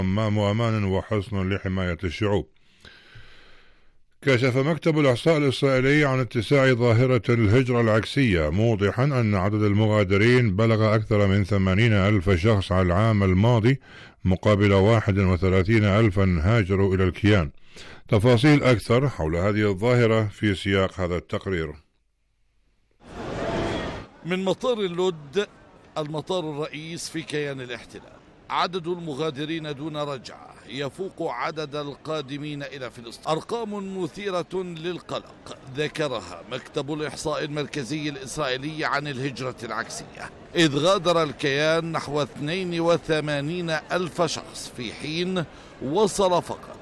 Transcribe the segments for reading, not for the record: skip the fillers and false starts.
وأمان وحصن لحماية الشعوب. كشف مكتب الإحصاء الإسرائيلي عن اتساع ظاهرة الهجرة العكسية، موضحا أن عدد المغادرين بلغ أكثر من 80,000 شخص على العام الماضي، مقابل 31,000 هاجروا إلى الكيان. تفاصيل أكثر حول هذه الظاهرة في سياق هذا التقرير. من مطار اللد، المطار الرئيس في كيان الاحتلال، عدد المغادرين دون رجعة يفوق عدد القادمين إلى فلسطين. أرقام مثيرة للقلق ذكرها مكتب الإحصاء المركزي الإسرائيلي عن الهجرة العكسية، إذ غادر الكيان نحو 82,000 شخص، في حين وصل فقط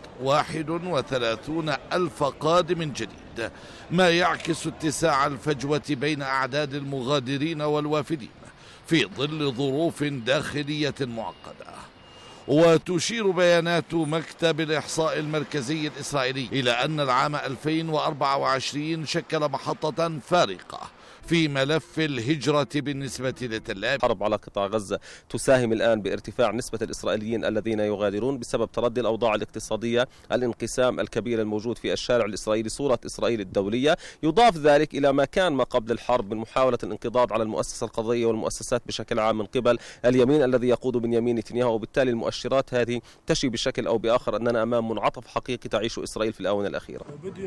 31,000 قادم جديد، ما يعكس اتساع الفجوة بين أعداد المغادرين والوافدين في ظل ظروف داخلية معقدة. وتشير بيانات مكتب الإحصاء المركزي الإسرائيلي إلى أن العام 2024 شكل محطة فارقة في ملف الهجرة بالنسبة لتل أبيب. الحرب على قطاع غزة تساهم الآن بارتفاع نسبة الإسرائيليين الذين يغادرون بسبب تردي الأوضاع الاقتصادية، الانقسام الكبير الموجود في الشارع الإسرائيلي، صورة إسرائيل الدولية. يضاف ذلك إلى ما كان ما قبل الحرب من محاولة الانقضاض على المؤسسة القضائية والمؤسسات بشكل عام من قبل اليمين الذي يقود بنيامين نتنياهو، وبالتالي المؤشرات هذه تشي بشكل أو بآخر أننا أمام منعطف حقيقي تعيشه إسرائيل في الآونة الأخيرة.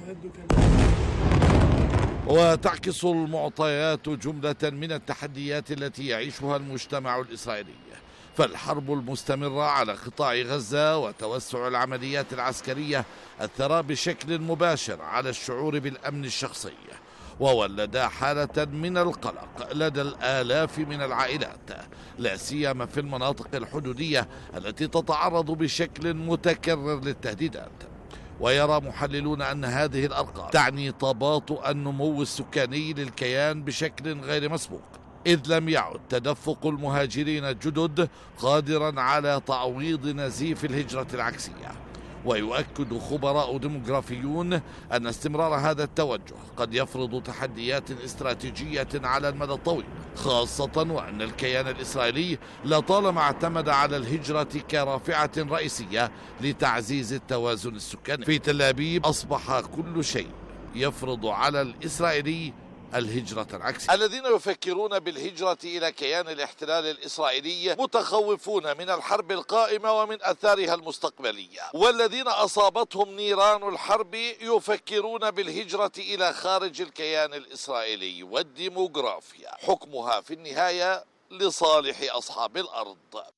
وتعكس المعطيات جملة من التحديات التي يعيشها المجتمع الإسرائيلي، فالحرب المستمرة على قطاع غزة وتوسع العمليات العسكرية أثر بشكل مباشر على الشعور بالأمن الشخصي، وولدا حالة من القلق لدى الآلاف من العائلات، لا سيما في المناطق الحدودية التي تتعرض بشكل متكرر للتهديدات. ويرى محللون أن هذه الأرقام تعني تباطؤ النمو السكاني للكيان بشكل غير مسبوق، إذ لم يعد تدفق المهاجرين الجدد قادرا على تعويض نزيف الهجرة العكسية. ويؤكد خبراء ديموغرافيون أن استمرار هذا التوجه قد يفرض تحديات استراتيجية على المدى الطويل، خاصة وأن الكيان الإسرائيلي لطالما اعتمد على الهجرة كرافعة رئيسية لتعزيز التوازن السكاني. في تل أبيب أصبح كل شيء يفرض على الإسرائيلي الهجرة العكسية. الذين يفكرون بالهجرة إلى كيان الاحتلال الإسرائيلي متخوفون من الحرب القائمة ومن أثارها المستقبلية، والذين أصابتهم نيران الحرب يفكرون بالهجرة إلى خارج الكيان الإسرائيلي. والديموغرافيا حكمها في النهاية لصالح أصحاب الأرض.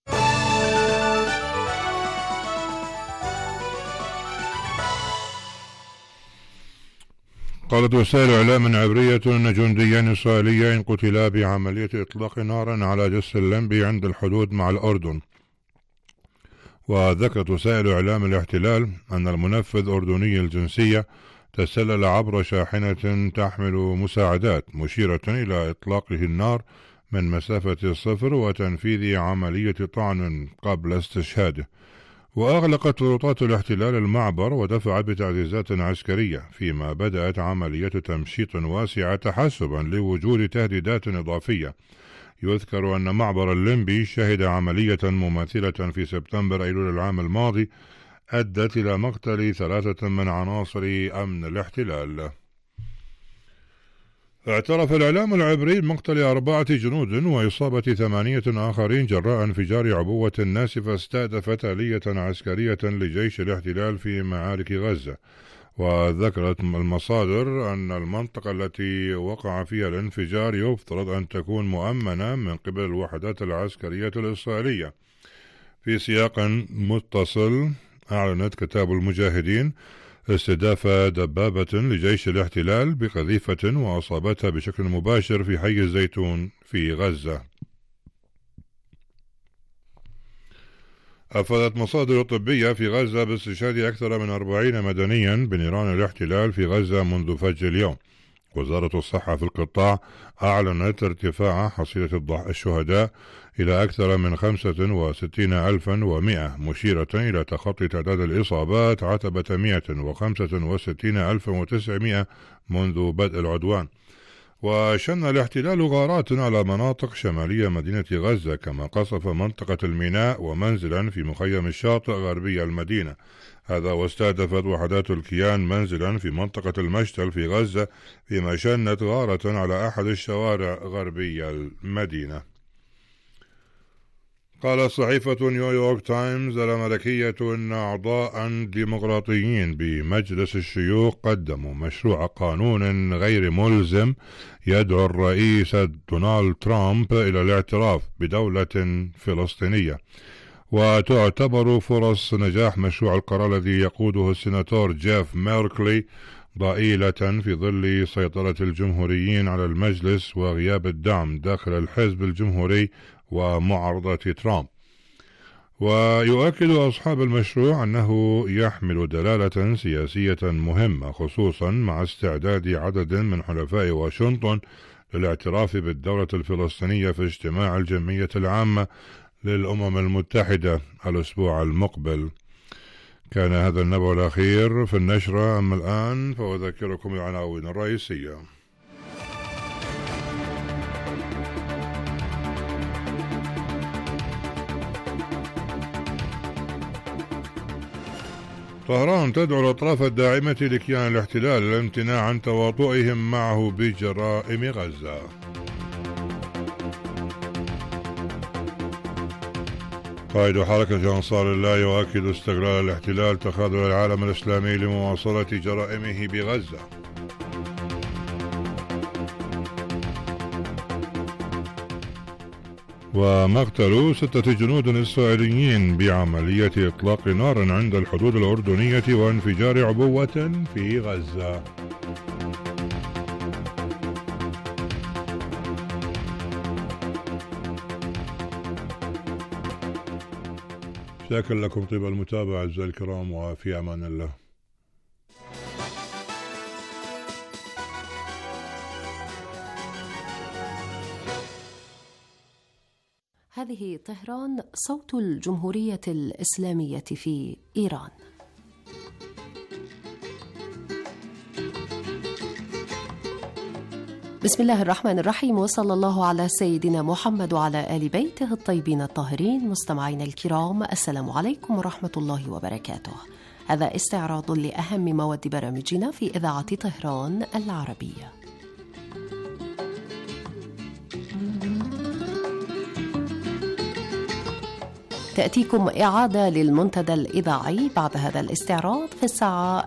قالت وسائل إعلام عبرية أن جنديان إسرائيليين قتلا بعملية إطلاق نار على جسر اللمبي عند الحدود مع الأردن. وذكرت وسائل إعلام الاحتلال أن المنفذ أردني الجنسية تسلل عبر شاحنة تحمل مساعدات، مشيرة إلى إطلاقه النار من مسافة 0 وتنفيذ عملية طعن قبل استشهاده. وأغلقت سلطات الاحتلال المعبر ودفعت بتعزيزات عسكرية، فيما بدأت عملية تمشيط واسعة تحسبا لوجود تهديدات إضافية. يذكر أن معبر الليمبي شهد عملية مماثلة في سبتمبر أيلول العام الماضي أدت إلى مقتل 3 من عناصر أمن الاحتلال. اعترف الإعلام العبري بمقتل 4 جنود وإصابة 8 آخرين جراء انفجار عبوة ناسفة استهدفت آلية عسكرية لجيش الاحتلال في معارك غزة. وذكرت المصادر أن المنطقة التي وقع فيها الانفجار يفترض أن تكون مؤمنة من قبل الوحدات العسكرية الإسرائيلية. في سياق متصل، أعلنت كتاب المجاهدين استهداف دبابة لجيش الاحتلال بقذيفة وأصابتها بشكل مباشر في حي الزيتون في غزة. أفادت مصادر طبية في غزة باستشهاد أكثر من 40 مدنيا بنيران الاحتلال في غزة منذ فجر اليوم. وزارة الصحة في القطاع أعلنت ارتفاع حصيلة الشهداء إلى أكثر من 65,100، مشيرة إلى تخطي تعداد الإصابات عتبة 165,900 منذ بدء العدوان. وشن الاحتلال غارات على مناطق شمالية مدينة غزة، كما قصف منطقة الميناء ومنزلا في مخيم الشاطئ غربي المدينة، هذا واستهدفت وحدات الكيان منزلا في منطقة المشتل في غزة، فيما شنت غارة على أحد الشوارع غربي المدينة. قالت صحيفة نيويورك تايمز الأمريكية أن أعضاء ديمقراطيين بمجلس الشيوخ قدموا مشروع قانون غير ملزم يدعو الرئيس دونالد ترامب إلى الاعتراف بدولة فلسطينية، وتعتبر فرص نجاح مشروع القرار الذي يقوده السيناتور جيف ميركلي ضئيلة في ظل سيطرة الجمهوريين على المجلس وغياب الدعم داخل الحزب الجمهوري ومعارضة ترامب. ويؤكد أصحاب المشروع أنه يحمل دلالة سياسية مهمة، خصوصا مع استعداد عدد من حلفاء واشنطن للاعتراف بالدولة الفلسطينية في اجتماع الجمعية العامة للأمم المتحدة الأسبوع المقبل. كان هذا النبأ الأخير في النشرة. أما الآن فأذكركم العناوين الرئيسية. طهران تدعو الأطراف الداعمة لكيان الاحتلال للامتناع عن تواطؤهم معه بجرائم غزة. قائد حركة أنصار الله يؤكد استغلال الاحتلال تخاذل العالم الإسلامي لمواصلة جرائمه بغزة. ومقتل 6 جنود إسرائيليين بعملية إطلاق نار عند الحدود الأردنية وانفجار عبوة في غزة. شاكر لكم طيب المتابعة أعزائي الكرام، وفي أمان الله. هذه طهران، صوت الجمهورية الإسلامية في إيران. بسم الله الرحمن الرحيم، وصلى الله على سيدنا محمد وعلى آل بيته الطيبين الطاهرين. مستمعينا الكرام، السلام عليكم ورحمة الله وبركاته. هذا استعراض لأهم مواد برامجنا في إذاعة طهران العربية. تأتيكم إعادة للمنتدى الإذاعي بعد هذا الاستعراض في الساعة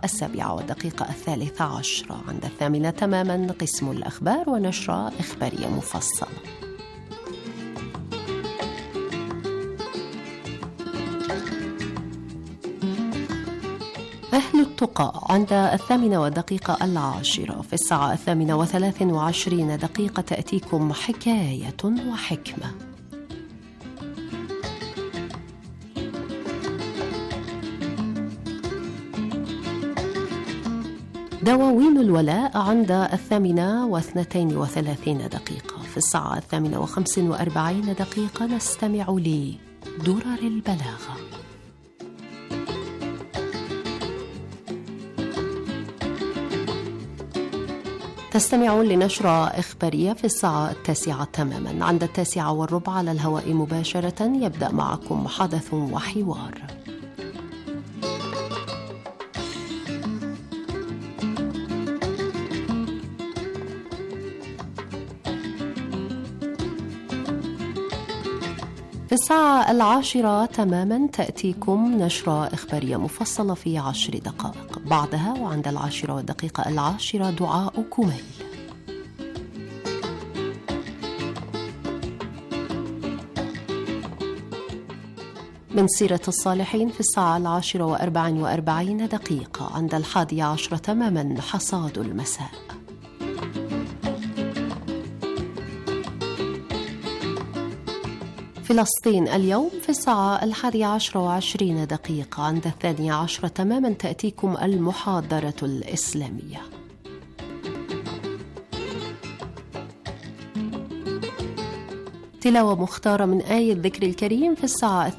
7:13 عند 8 تماما قسم الأخبار ونشرة إخبارية مفصلة. أهل التقى عند 8:10 في الساعة 8:23 تأتيكم حكاية وحكمة. دواوين الولاء عند 8:32 في الساعة 8:45 نستمع لدرر البلاغة. تستمعون لنشرة إخبارية في الساعة 9 تماما. عند 9:15 على الهواء مباشرة يبدأ معكم حدث وحوار. في الساعة 10 تماما تأتيكم نشرة إخبارية مفصلة في 10 دقائق. بعدها وعند 10:10 دعاء كميل. من سيرة الصالحين في الساعة 10:44 عند 11:00 تماما حصاد المساء. فلسطين اليوم في الساعة 11:20 عند 12:00 تماما تأتيكم المحاضرة الإسلامية. تلاوة مختارة من آية الذكر الكريم في الساعة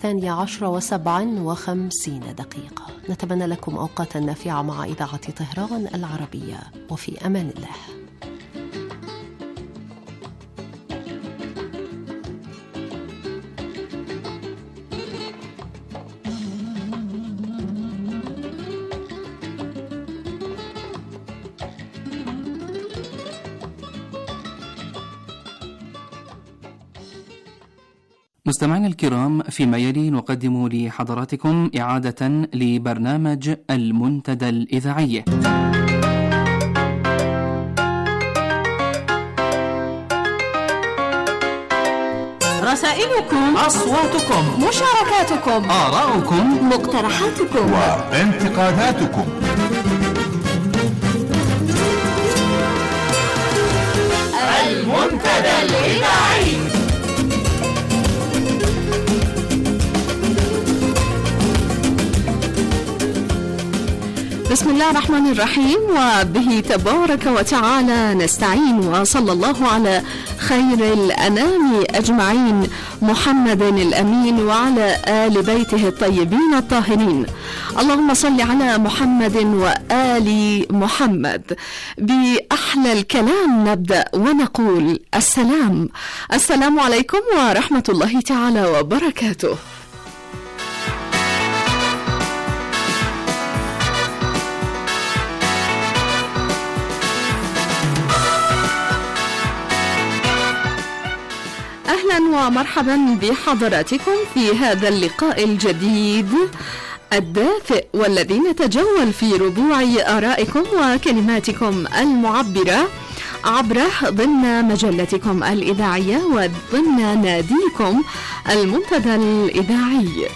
12:57. نتمنى لكم أوقاتا نافعة مع إذاعة طهران العربية، وفي أمان الله. مستمعينا الكرام، فيما يلي نقدم لحضراتكم إعادة لبرنامج المنتدى الإذاعي. رسائلكم، أصواتكم، مشاركاتكم، آراؤكم، مقترحاتكم وانتقاداتكم. المنتدى الإذاعي. بسم الله الرحمن الرحيم، وبه تبارك وتعالى نستعين، وصلى الله على خير الأنام أجمعين محمد الأمين وعلى آل بيته الطيبين الطاهرين. اللهم صل على محمد وآل محمد. بأحلى الكلام نبدأ ونقول السلام عليكم ورحمة الله تعالى وبركاته. أهلا ومرحبا بحضراتكم في هذا اللقاء الجديد الدافئ، والذي نتجول في ربوع آرائكم وكلماتكم المعبرة عبر ضمن مجلتكم الإذاعية وضمن ناديكم المنتدى الإذاعي.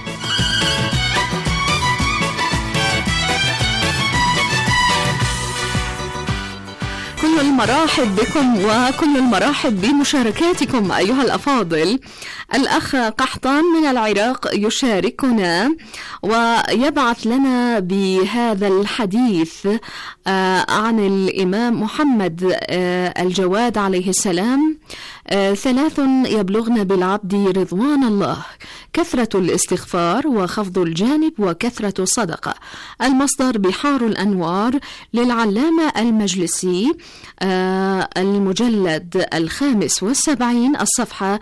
كل المرحب بكم وكل المرحب بمشاركاتكم أيها الأفاضل. الأخ قحطان من العراق يشاركنا ويبعث لنا بهذا الحديث عن الإمام محمد الجواد عليه السلام: 3 يبلغن بالعبد رضوان الله: كثرة الاستغفار وخفض الجانب وكثرة الصدقة. المصدر بحار الأنوار للعلامة المجلسي، المجلد 75 الصفحة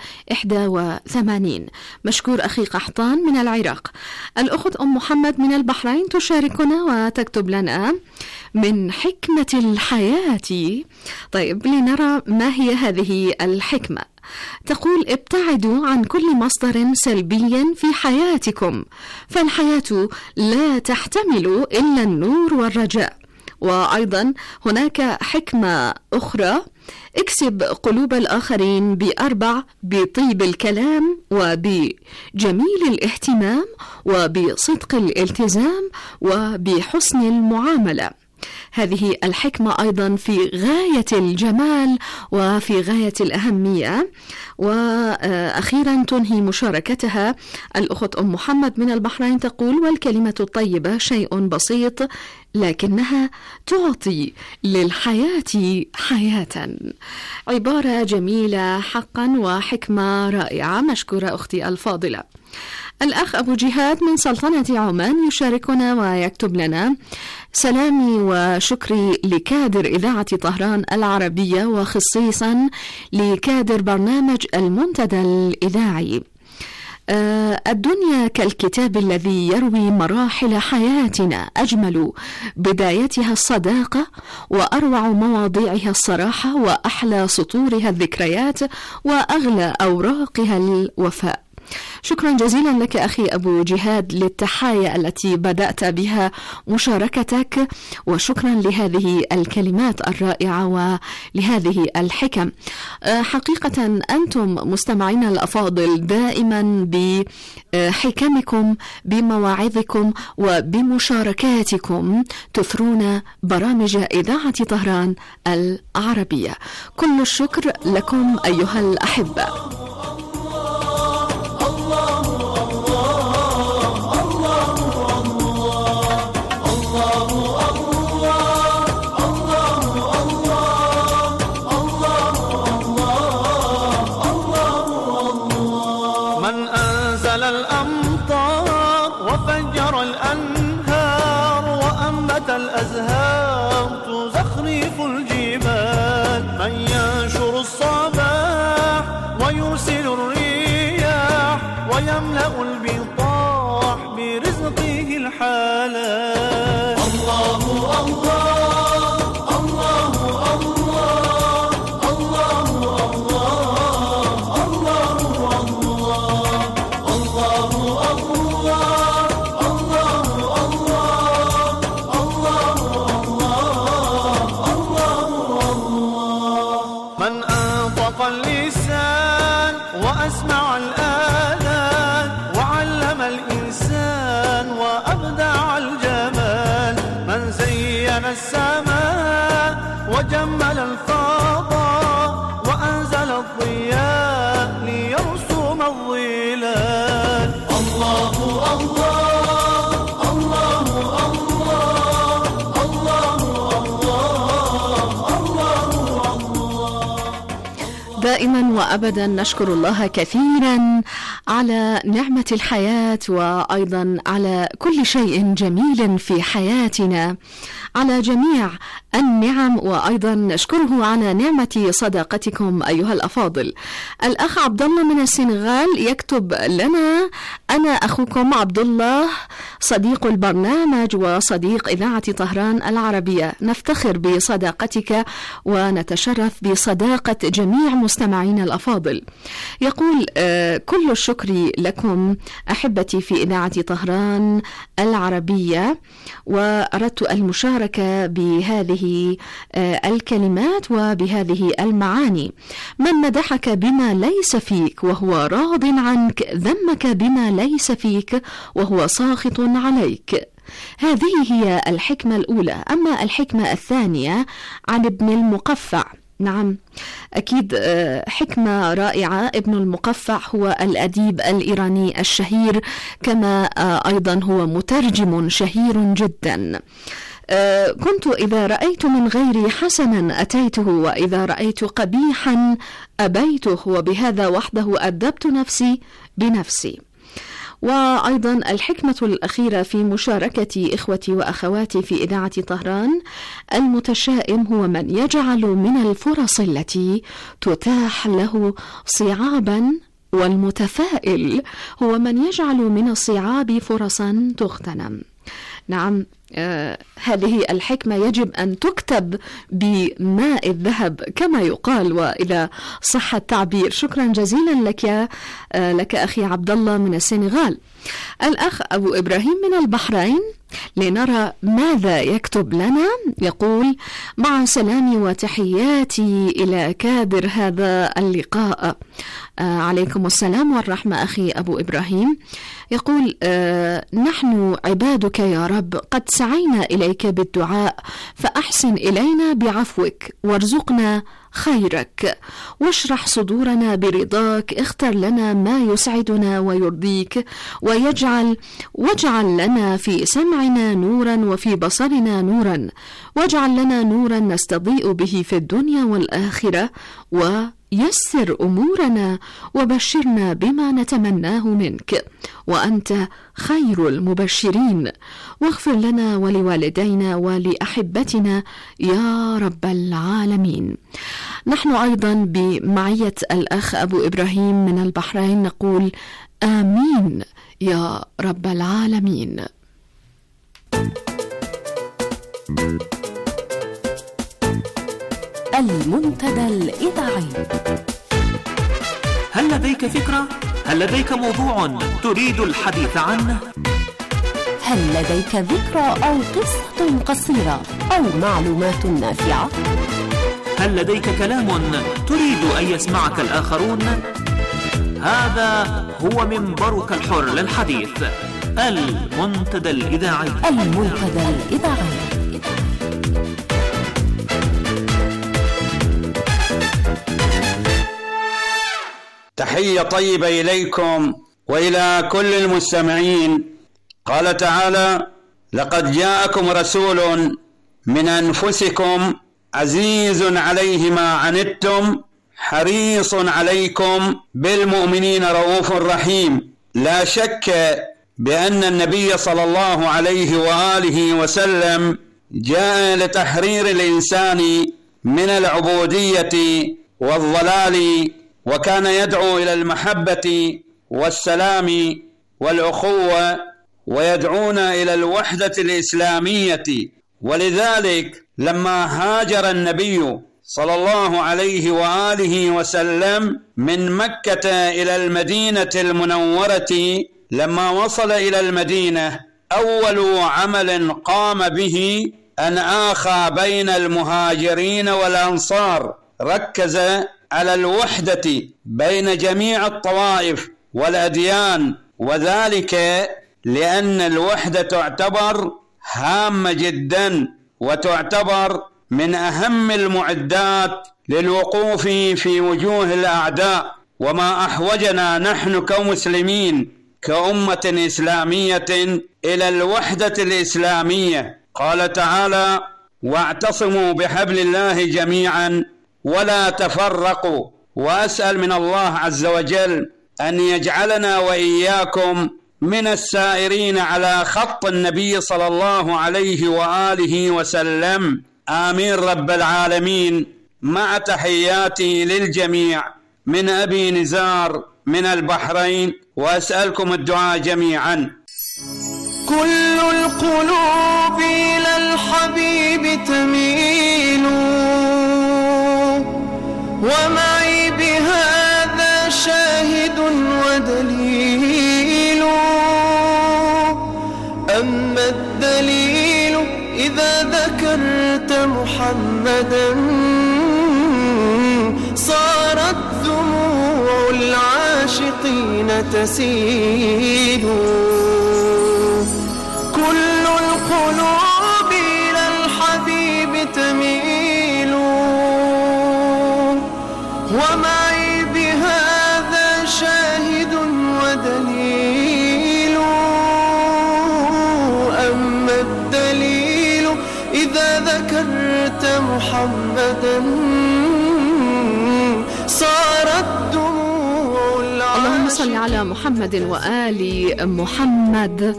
81. مشكور أخي قحطان من العراق. الأخت أم محمد من البحرين تشاركنا وتكتب لنا: من حكمة الحياة. طيب، لنرى ما هي هذه الحكمة. تقول: ابتعدوا عن كل مصدر سلبي في حياتكم، فالحياة لا تحتمل إلا النور والرجاء. وأيضا هناك حكمة أخرى: اكسب قلوب الآخرين ب4: بطيب الكلام وبجميل الاهتمام وبصدق الالتزام وبحسن المعاملة. هذه الحكمة أيضا في غاية الجمال وفي غاية الأهمية. وأخيرا تنهي مشاركتها الأخت أم محمد من البحرين تقول: والكلمة الطيبة شيء بسيط لكنها تعطي للحياة حياة. عبارة جميلة حقا وحكمة رائعة. مشكورة أختي الفاضلة. الأخ أبو جهاد من سلطنة عمان يشاركنا ويكتب لنا: سلامي وشكري لكادر إذاعة طهران العربية، وخصيصا لكادر برنامج المنتدى الإذاعي. الدنيا كالكتاب الذي يروي مراحل حياتنا، أجمل بدايتها الصداقة، وأروع مواضيعها الصراحة، وأحلى سطورها الذكريات، وأغلى أوراقها الوفاء. شكرا جزيلا لك أخي أبو جهاد للتحايا التي بدأت بها مشاركتك، وشكرا لهذه الكلمات الرائعة ولهذه الحكم. حقيقة أنتم مستمعين الأفاضل دائما بحكمكم، بمواعظكم وبمشاركاتكم تثرون برامج إذاعة طهران العربية. كل الشكر لكم أيها الأحبة. الأزهار تزخرف الجبال، من ينشر الصباح ويرسل الرياح، ويملأ البطاح برزقه الحلال. الله الله الله الله الله الله الله الله. وجمل الفضاء وأنزل الضياء ليرسم الظلال. الله الله الله الله الله الله الله. دائما وأبدا نشكر الله كثيرا على نعمة الحياة، وأيضا على كل شيء جميل في حياتنا، على جميع النعم، وأيضا نشكره على نعمة صداقتكم أيها الأفاضل. الأخ عبد الله من السنغال يكتب لنا: أنا أخوكم عبد الله، صديق البرنامج وصديق إذاعة طهران العربية، نفتخر بصداقتك ونتشرف بصداقة جميع مستمعين الأفاضل. يقول: كل الشكر لكم أحبتي في إذاعة طهران العربية، وأردت المشاركة بهذه الكلمات وبهذه المعاني. من مدحك بما ليس فيك وهو راض عنك، ذمك بما ليس فيك وهو ساخط عليك. هذه هي الحكمة الأولى. أما الحكمة الثانية عن ابن المقفع، نعم أكيد حكمة رائعة. ابن المقفع هو الأديب الإيراني الشهير، كما أيضا هو مترجم شهير جدا. كنت إذا رأيت من غيري حسنا أتيته، وإذا رأيت قبيحا أبيته، وبهذا وحده أدبت نفسي بنفسي. وأيضا الحكمة الأخيرة في مشاركة إخوتي وأخواتي في إذاعة طهران: المتشائم هو من يجعل من الفرص التي تتاح له صعابا، والمتفائل هو من يجعل من الصعاب فرصا تغتنم. نعم، هذه الحكمة يجب أن تكتب بماء الذهب كما يقال، وإذا صح التعبير. شكرا جزيلا لك أخي عبد الله من السنغال. الأخ أبو إبراهيم من البحرين، لنرى ماذا يكتب لنا. يقول: مع سلامي وتحياتي إلى كادر هذا اللقاء. عليكم السلام والرحمة أخي أبو إبراهيم. يقول: نحن عبادك يا رب، قد سعينا إليك بالدعاء، فأحسن إلينا بعفوك، وارزقنا خيرك، واشرح صدورنا برضاك، اختر لنا ما يسعدنا ويرضيك، واجعل لنا في سمعنا نورا وفي بصرنا نورا، واجعل لنا نورا نستضيء به في الدنيا والآخرة، ويسر أمورنا، وبشرنا بما نتمناه منك، وأنت خير المبشرين، واغفر لنا ولوالدينا ولأحبتنا يا رب العالمين. نحن أيضا بمعية الأخ أبو إبراهيم من البحرين نقول: آمين يا رب العالمين. المنتدى الإذاعي. هل لديك فكرة؟ هل لديك موضوع تريد الحديث عنه؟ هل لديك ذكرى أو قصة قصيرة أو معلومات نافعة؟ هل لديك كلام تريد أن يسمعك الآخرون؟ هذا هو منبرك الحر للحديث، المنتدى الإذاعي. المنتدى الإذاعي. تحية طيبة إليكم وإلى كل المستمعين. قال تعالى: لقد جاءكم رسول من أنفسكم عزيز عليه ما عنتم حريص عليكم بالمؤمنين رؤوف رحيم. لا شك بأن النبي صلى الله عليه وآله وسلم جاء لتحرير الإنسان من العبودية والضلال، وكان يدعو إلى المحبة والسلام والأخوة، ويدعونا إلى الوحدة الإسلامية. ولذلك لما هاجر النبي صلى الله عليه وآله وسلم من مكة إلى المدينة المنورة، لما وصل إلى المدينة أول عمل قام به أن آخى بين المهاجرين والأنصار، ركز على الوحدة بين جميع الطوائف والأديان، وذلك لأن الوحدة تعتبر هامة جدا وتعتبر من أهم المعدات للوقوف في وجوه الأعداء، وما أحوجنا نحن كمسلمين كأمة إسلامية إلى الوحدة الإسلامية. قال تعالى: واعتصموا بحبل الله جميعا ولا تفرقوا. وأسأل من الله عز وجل أن يجعلنا وإياكم من السائرين على خط النبي صلى الله عليه وآله وسلم، آمين رب العالمين. مع تحياتي للجميع من أبي نزار من البحرين، وأسألكم الدعاء جميعا. كل القلوب إلى الحبيب تميل، ومعي بهذا شاهد ودليل. أما الدليل إذا ذكرت محمدا صارت دموع العاشقين تسيل. كل القلوب إلى الحبيب تميل، ومعي بهذا شاهد ودليل. أما الدليل إذا ذكرت محمدا صارت دموع العاشقين. اللهم صل على محمد وآل محمد.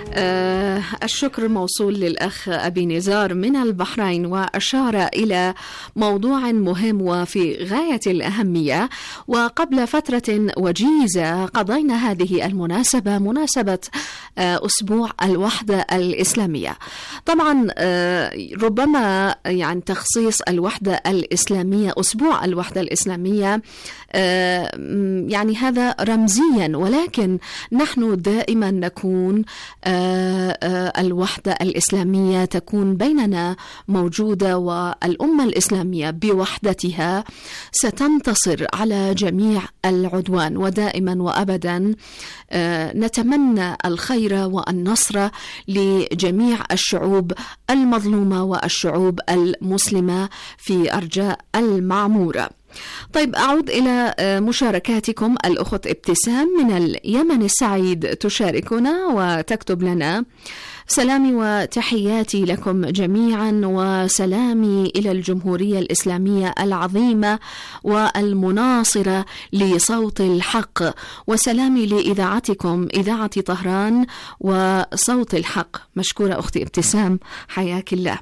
الشكر موصول للأخ أبي نزار من البحرين، وأشار إلى موضوع مهم وفي غاية الأهمية. وقبل فترة وجيزة قضينا هذه المناسبة، مناسبة أسبوع الوحدة الإسلامية. طبعا ربما يعني تخصيص الوحدة الإسلامية، أسبوع الوحدة الإسلامية، يعني هذا رمزيا، ولكن نحن دائما نكون الوحدة الإسلامية تكون بيننا موجودة، والأمة الإسلامية بوحدتها ستنتصر على جميع العدوان. ودائما وأبدا نتمنى الخير والنصر لجميع الشعوب المظلومة والشعوب المسلمة في أرجاء المعمورة. طيب، أعود إلى مشاركاتكم. الأخت ابتسام من اليمن السعيد تشاركنا وتكتب لنا: سلامي وتحياتي لكم جميعا، وسلامي إلى الجمهورية الإسلامية العظيمة والمناصرة لصوت الحق، وسلامي لإذاعتكم إذاعة طهران وصوت الحق. مشكورة أختي ابتسام، حياك الله.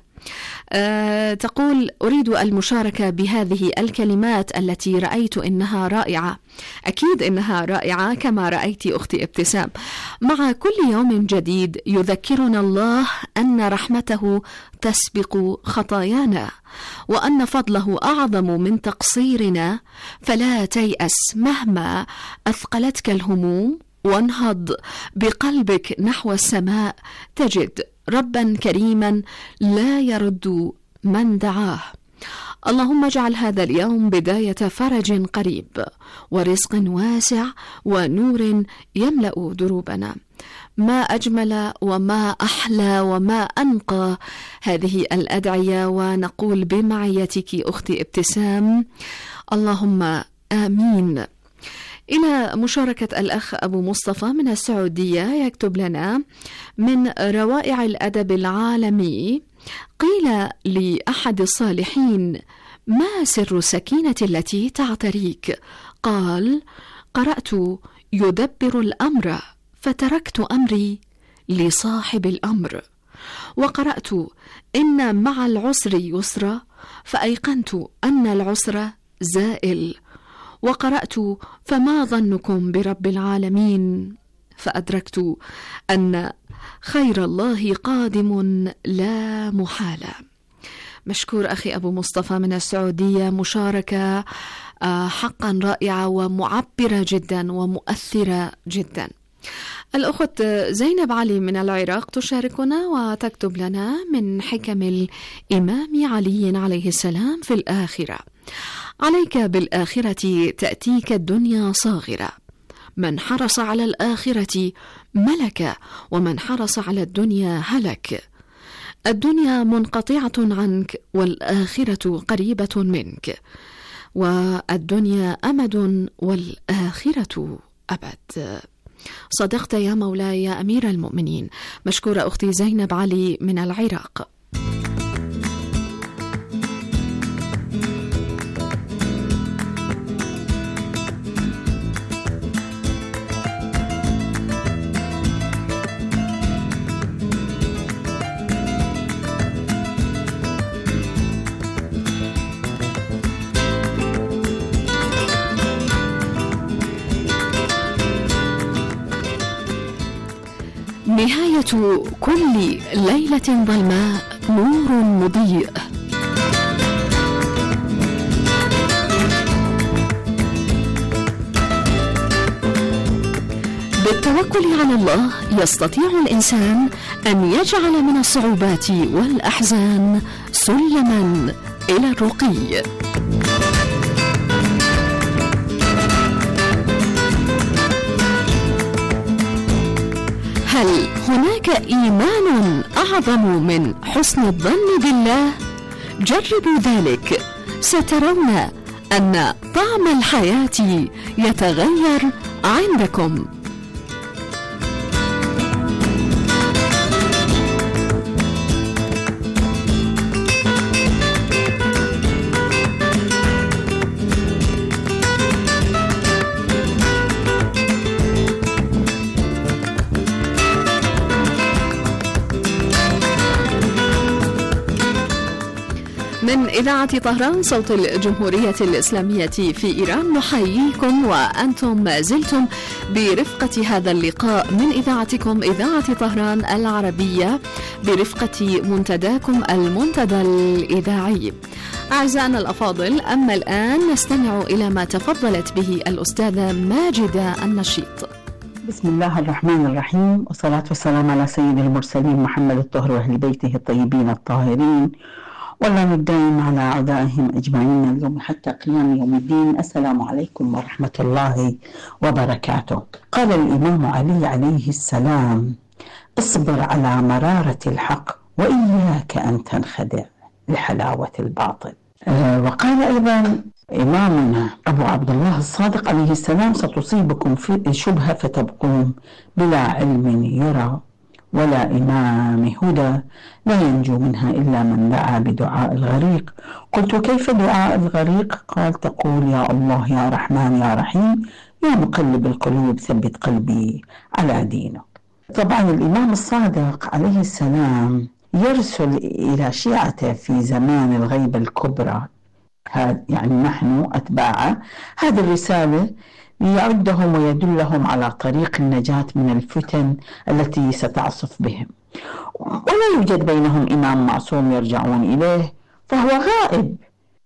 تقول: أريد المشاركة بهذه الكلمات التي رأيت إنها رائعة. أكيد إنها رائعة كما رأيت أختي ابتسام. مع كل يوم جديد يذكرنا الله أن رحمته تسبق خطايانا، وأن فضله أعظم من تقصيرنا، فلا تيأس مهما أثقلتك الهموم، وانهض بقلبك نحو السماء، تجد ربا كريما لا يرد من دعاه. اللهم اجعل هذا اليوم بداية فرج قريب ورزق واسع ونور يملأ دروبنا. ما أجمل وما أحلى وما أنقى هذه الأدعية، ونقول بمعيتك أختي ابتسام اللهم آمين. إلى مشاركة الأخ أبو مصطفى من السعودية، يكتب لنا: من روائع الأدب العالمي، قيل لأحد الصالحين: ما سر السكينة التي تعتريك؟ قال: قرأت يدبر الأمر فتركت أمري لصاحب الأمر، وقرأت إن مع العسر يسرا فأيقنت أن العسر زائل، وقرأت فما ظنكم برب العالمين فأدركت أن خير الله قادم لا محالة. مشكور أخي أبو مصطفى من السعودية، مشاركة حقا رائعة ومعبرة جدا ومؤثرة جدا. الأخت زينب علي من العراق تشاركنا وتكتب لنا: من حكم الإمام علي عليه السلام في الآخرة: عليك بالآخرة تأتيك الدنيا صاغرة، من حرص على الآخرة ملك، ومن حرص على الدنيا هلك. الدنيا منقطعة عنك والآخرة قريبة منك، والدنيا أمد والآخرة أبد. صدقت يا مولاي يا أمير المؤمنين. مشكورة أختي زينب علي من العراق. نهاية كل ليلة ظلماء نور مضيء. بالتوكل على الله يستطيع الإنسان أن يجعل من الصعوبات والأحزان سلما إلى الرقي. هل هناك إيمان أعظم من حسن الظن بالله؟ جربوا ذلك، سترون أن طعم الحياة يتغير عندكم. من إذاعة طهران صوت الجمهورية الإسلامية في إيران نحييكم، وأنتم ما زلتم برفقة هذا اللقاء من إذاعتكم إذاعة طهران العربية برفقة منتداكم المنتدى الإذاعي. أعزائنا الأفاضل، أما الآن نستمع إلى ما تفضلت به الأستاذة ماجدة النشيط. بسم الله الرحمن الرحيم، والصلاة والسلام على سيد المرسلين محمد الطاهر وأهل بيته الطيبين الطاهرين، والله الدائم على أعدائهم أجمعين اليوم حتى قيام يوم الدين. السلام عليكم ورحمة الله وبركاته. قال الإمام علي عليه السلام: اصبر على مرارة الحق وإياك أن تنخدع لحلاوة الباطل. وقال أيضا إمامنا أبو عبد الله الصادق عليه السلام: ستصيبكم في شبهة فتبقون بلا علم يرى ولا إمام هدى لا ينجو منها إلا من دعا بدعاء الغريق. قلت: كيف دعاء الغريق؟ قال: تقول: يا الله يا رحمن يا رحيم يا مقلب القلوب ثبت قلبي على دينك. طبعا الإمام الصادق عليه السلام يرسل إلى شيعته في زمان الغيبة الكبرى، يعني نحن أتباعه، هذه الرسالة ليعدهم ويدلهم على طريق النجاة من الفتن التي ستعصف بهم، ولا يوجد بينهم إمام معصوم يرجعون إليه، فهو غائب.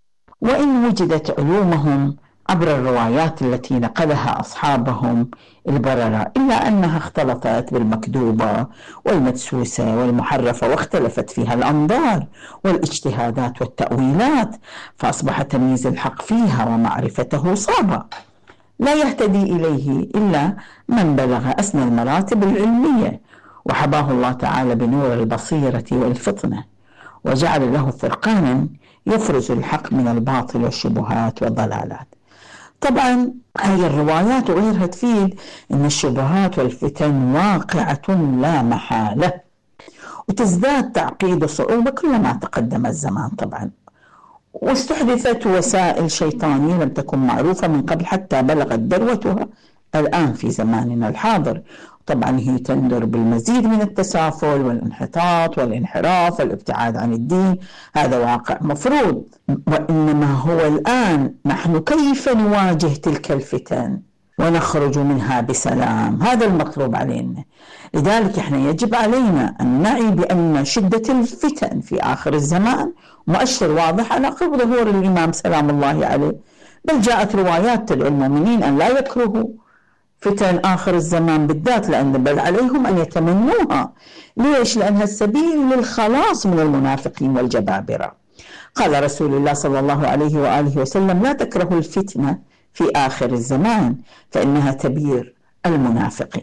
وإن وجدت علومهم عبر الروايات التي نقلها أصحابهم البررة، إلا أنها اختلطت بالمكذوبة والمدسوسة والمحرفة، واختلفت فيها الأنظار والاجتهادات والتأويلات، فأصبح تمييز الحق فيها ومعرفته صعبة، لا يهتدي إليه إلا من بلغ أسنى المراتب العلمية، وحباه الله تعالى بنور البصيرة والفطنة، وجعل له فرقانا يفرز الحق من الباطل والشبهات والضلالات. طبعا هذه الروايات وغيرها تفيد أن الشبهات والفتن واقعة لا محالة، وتزداد تعقيد وصعوبة كلما تقدم الزمان طبعا، واستحدثت وسائل شيطانية لم تكن معروفة من قبل حتى بلغت ذروتها الآن في زماننا الحاضر. طبعا هي تندر بالمزيد من التسافل والانحطاط والانحراف والابتعاد عن الدين، هذا واقع مفروض، وإنما هو الآن نحن كيف نواجه تلك الفتن ونخرج منها بسلام، هذا المطلوب علينا. لذلك احنا يجب علينا أن نعي بأن شدة الفتن في آخر الزمان مؤشر واضح على قرب ظهور الإمام سلام الله عليه، بل جاءت روايات المؤمنين أن لا يكرهوا فتن آخر الزمان بالذات، لأن بل عليهم أن يتمنوها. ليش؟ لأنها السبيل للخلاص من المنافقين والجبابرة. قال رسول الله صلى الله عليه وآله وسلم: لا تكرهوا الفتنة في آخر الزمان فإنها تبير المنافقين.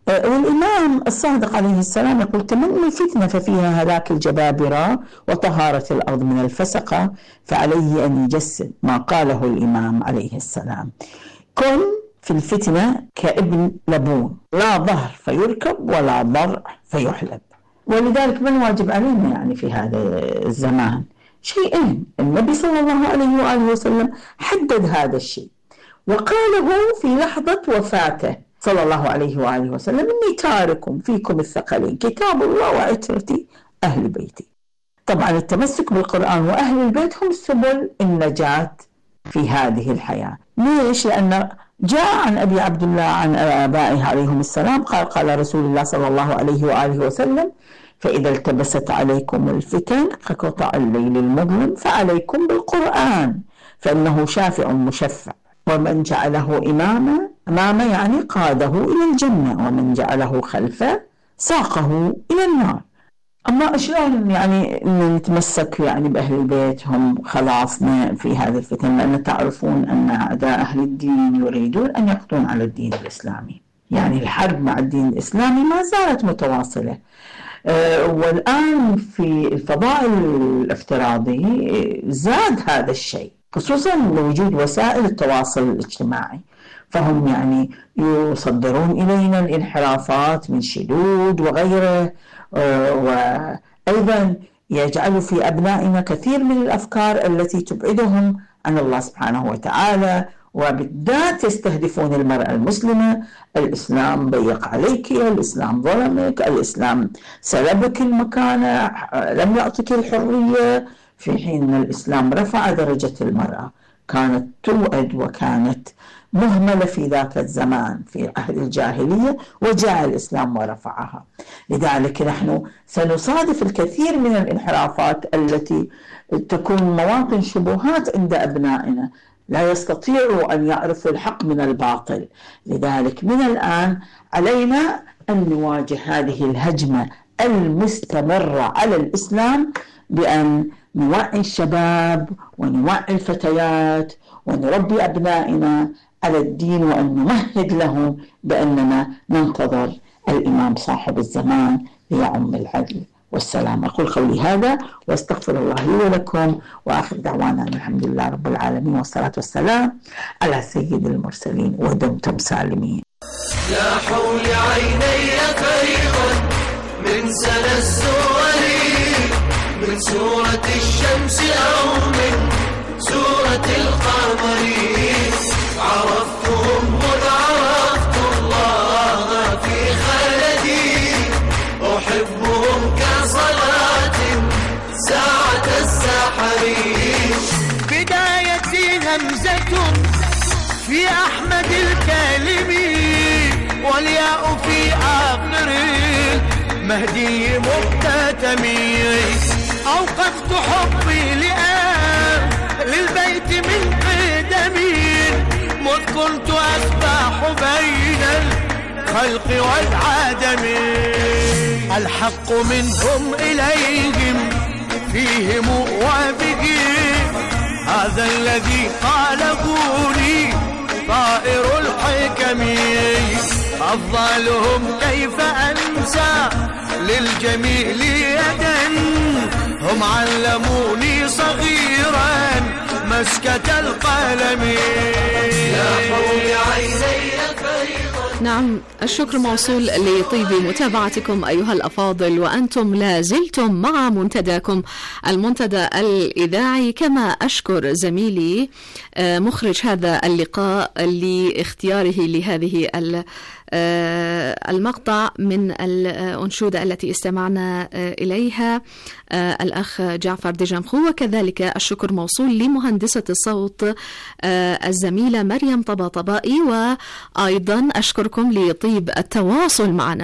والإمام الصادق عليه السلام يقول: تمنوا الفتنة ففيها هلاك الجبابرة وطهارة الأرض من الفسقة، فعليه أن يجسد ما قاله الإمام عليه السلام: كن في الفتنة كابن لبون، لا ظهر فيركب ولا ضرع فيحلب. ولذلك ما الواجب علينا يعني في هذا الزمان؟ شيئين. النبي صلى الله عليه وآله وسلم حدد هذا الشيء وقاله في لحظة وفاته صلى الله عليه وآله وسلم: إني تارك فيكم الثقلين، كتاب الله وعترتي أهل بيتي. طبعا التمسك بالقرآن وأهل البيت هم سبل النجاة في هذه الحياة. ليش؟ لأن جاء عن أبي عبد الله عن آبائه عليهم السلام قال رسول الله صلى الله عليه وآله وسلم: فإذا التبست عليكم الفتن كقطع الليل المظلم فعليكم بالقرآن فإنه شافع مشفع، ومن جعله إماما يعني قاده إلى الجنة، ومن جعله خلفه ساقه إلى النار. أما شلون يعني نتمسك يعني بأهل البيت هم خلاصنا في هذه الفتن؟ لأن تعرفون أن أعداء أهل الدين يريدون أن يقضون على الدين الإسلامي، يعني الحرب مع الدين الإسلامي ما زالت متواصلة. والآن في الفضاء الافتراضي زاد هذا الشيء، خصوصا وجود وسائل التواصل الاجتماعي، فهم يعني يصدرون إلينا الانحرافات من شذوذ وغيره، وأيضا يجعل في أبنائنا كثير من الأفكار التي تبعدهم عن الله سبحانه وتعالى، وبالذات يستهدفون المرأة المسلمة: الإسلام ضيق عليك، الإسلام ظلمك، الإسلام سلبك المكانة، لم يعطيك الحرية، في حين أن الإسلام رفع درجة المرأة، كانت توأد وكانت مهملة في ذاك الزمان في عهد الجاهلية، وجاء الإسلام ورفعها. لذلك نحن سنصادف الكثير من الانحرافات التي تكون مواطن شبهات عند أبنائنا، لا يستطيعوا أن يعرفوا الحق من الباطل. لذلك من الآن علينا أن نواجه هذه الهجمة المستمرة على الإسلام بأن نوعي الشباب ونوعي الفتيات ونربي أبنائنا على الدين، وأن نمهد لهم بأننا ننتظر الإمام صاحب الزمان ليعم العدل والسلام. أقول قولي هذا واستغفر الله لي ولكم، وآخر دعوانا الحمد لله رب العالمين، والصلاة والسلام على سيد المرسلين، ودمتم سالمين. يا حول عيني فيضا من سنى السور، من سورة الشمس أو من سورة القمر، عرفتهم قد عرفت الله في خلدي، أحبهم كصلاة ساعة السحر. بدايتي همزة في أحمد الكلم، والياء في آخر مهدي مختتمي، أوقفت حبي للبيت من قدمي، مذ كنت أسبح بين الخلق والعدم. الحق منهم إليهم فيهم وافقين، هذا الذي قاله لي طائر الحكم. أفضلهم كيف أنسى للجميل يدا، هم علموني صغيرا مسكة القلم. يا حول عيني فيضا. نعم، الشكر موصول لطيب متابعتكم أيها الأفاضل، وأنتم لازلتم مع منتداكم المنتدى الإذاعي. كما أشكر زميلي مخرج هذا اللقاء لاختياره لهذه المقطع من الأنشودة التي استمعنا إليها الأخ جعفر دجمخو، وكذلك الشكر موصول لمهندسة الصوت الزميلة مريم طباطبائي، وأيضا أشكركم لطيب التواصل معنا.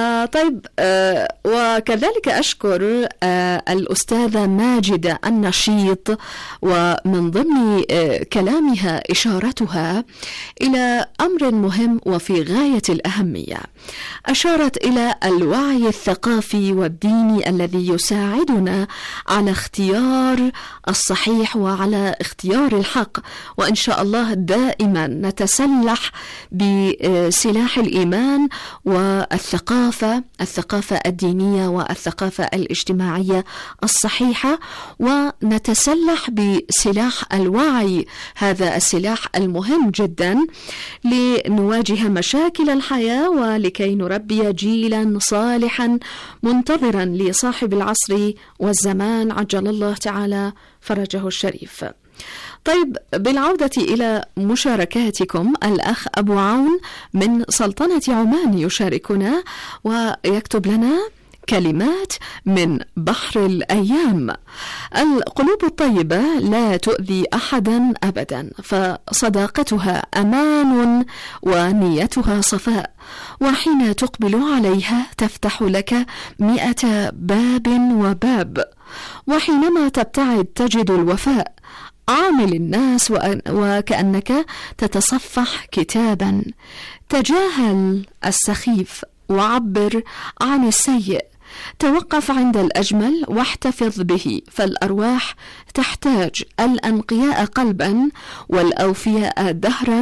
وكذلك أشكر الأستاذة ماجدة النشيط، ومن ضمن كلامها إشارتها إلى أمر مهم وفي غاية الأهمية. أشارت إلى الوعي الثقافي والديني الذي يساعدنا على اختيار الصحيح وعلى اختيار الحق، وإن شاء الله دائما نتسلح بسلاح الإيمان والثقافة الدينية والثقافة الاجتماعية الصحيحة، ونتسلح بسلاح الوعي، هذا السلاح المهم جدا لنواجه مشاكل الحياة ولكي نربي جيلا صالحا منتظرا لصاحب العصر والزمان عجل الله تعالى فرجه الشريف. طيب، بالعودة إلى مشاركاتكم، الأخ أبو عون من سلطنة عمان يشاركنا ويكتب لنا كلمات من بحر الأيام: القلوب الطيبة لا تؤذي أحدا أبدا، فصداقتها أمان ونيتها صفاء، وحين تقبل عليها تفتح لك 100 باب وباب، وحينما تبتعد تجد الوفاء. عامل الناس وكأنك تتصفح كتابا، تجاهل السخيف وعبر عن السيء، توقف عند الأجمل واحتفظ به، فالأرواح تحتاج الأنقياء قلبا والأوفياء دهرا،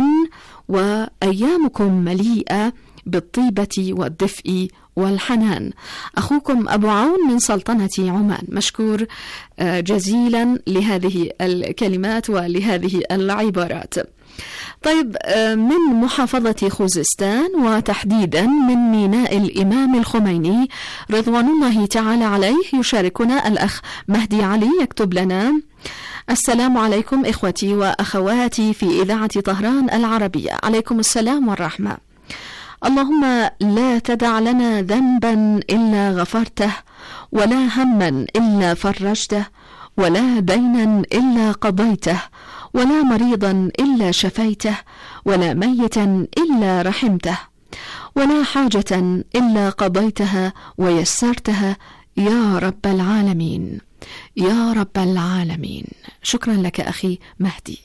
وأيامكم مليئة بالطيبة والدفء والحنان. أخوكم أبو عون من سلطنة عمان، مشكور جزيلا لهذه الكلمات ولهذه العبارات. طيب، من محافظة خوزستان وتحديدا من ميناء الإمام الخميني رضوان الله تعالى عليه يشاركنا الأخ مهدي علي، يكتب لنا: السلام عليكم إخوتي وأخواتي في إذاعة طهران العربية. عليكم السلام والرحمة. اللهم لا تدع لنا ذنبا إلا غفرته، ولا هما إلا فرجته، ولا دينا إلا قضيته، ولا مريضا إلا شفيته، ولا ميتا إلا رحمته، ولا حاجة إلا قضيتها ويسرتها يا رب العالمين، يا رب العالمين. شكرا لك أخي مهدي.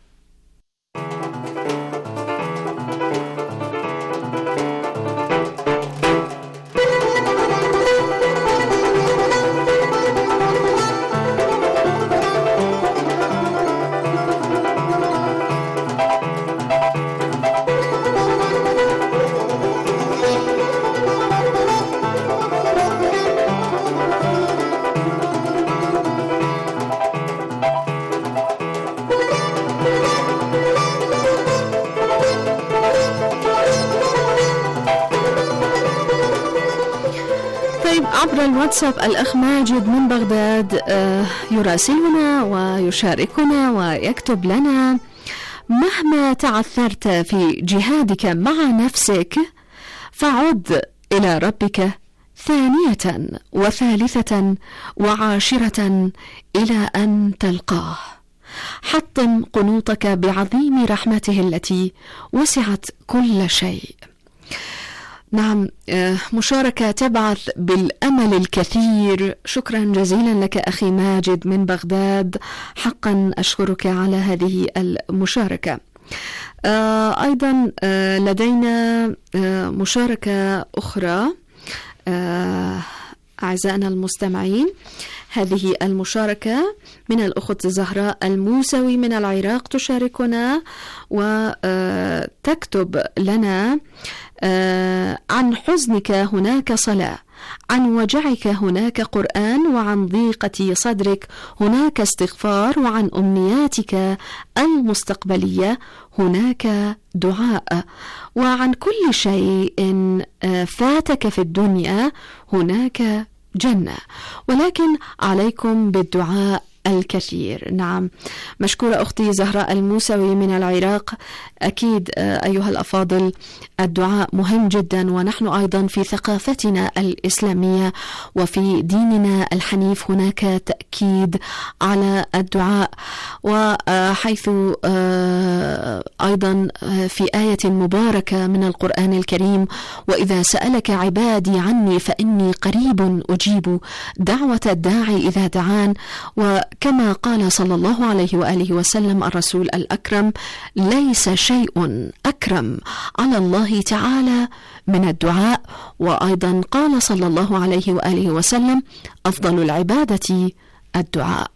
عبر الواتساب الأخ ماجد من بغداد يراسلنا ويشاركنا ويكتب لنا: مهما تعثرت في جهادك مع نفسك فعد إلى ربك ثانية وثالثة وعاشرة إلى أن تلقاه. حطم قنوطك بعظيم رحمته التي وسعت كل شيء. نعم، مشاركة تبعث بالأمل الكثير. شكرا جزيلا لك أخي ماجد من بغداد، حقا أشكرك على هذه المشاركة. أيضا لدينا مشاركة أخرى أعزائنا المستمعين. هذه المشاركة من الأخت زهراء الموسوي من العراق، تشاركنا وتكتب لنا: عن حزنك هناك صلاة، عن وجعك هناك قرآن، وعن ضيقة صدرك هناك استغفار، وعن أمنياتك المستقبلية هناك دعاء، وعن كل شيء فاتك في الدنيا هناك جنة، ولكن عليكم بالدعاء الكثير. نعم، مشكورة أختي زهراء الموسوي من العراق. أكيد أيها الأفاضل الدعاء مهم جدا، ونحن أيضا في ثقافتنا الإسلامية وفي ديننا الحنيف هناك تأكيد على الدعاء، وحيث أيضا في آية مباركة من القرآن الكريم: وإذا سألك عبادي عني فإني قريب أجيب دعوة الداعي إذا دعان. كما قال صلى الله عليه وآله وسلم الرسول الأكرم: ليس شيء أكرم على الله تعالى من الدعاء. وأيضا قال صلى الله عليه وآله وسلم: أفضل العبادة الدعاء.